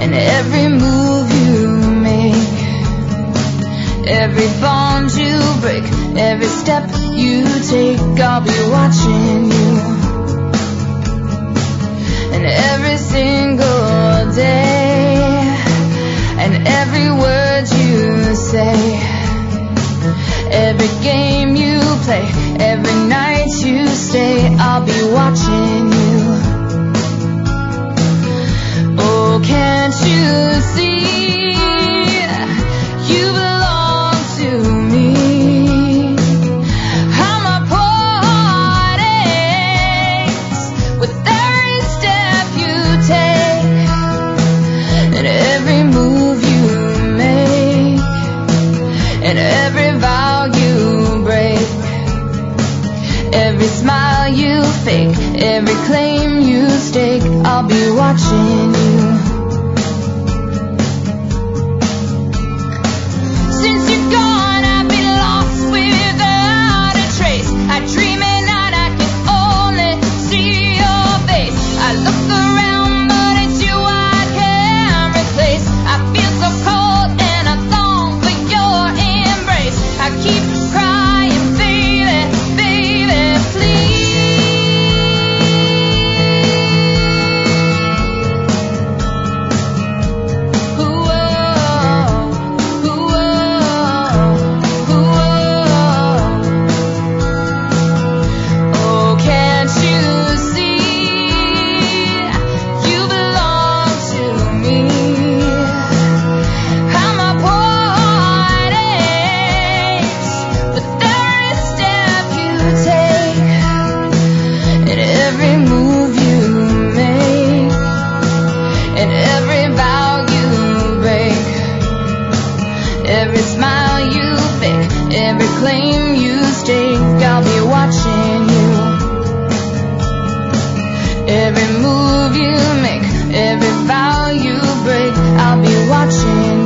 and every move you make, every bond you break, every step you take, I'll be watching you. And every single day, and every word you say, every game you play, every night you stay, I'll be watching you. Oh, can't you see? You belong to me. How my poor heart aches with every step you take, and every move you make, and every vow you break, every smile you fake, every claim you stake, I'll be watching you. Since you're gone, I've been lost without a trace. I dream at night, I can only see your face. I look around, but it's you I can't replace. I feel so cold and I long for your embrace. I keep crying, baby, baby, please. Oh, can't you see? You belong to me. How my poor heart aches with every step you take, and every move you make, and every vow you break, every smile you fake, every claim you stake, I'll be watching you. Every move you make, every vow you break, I'll be watching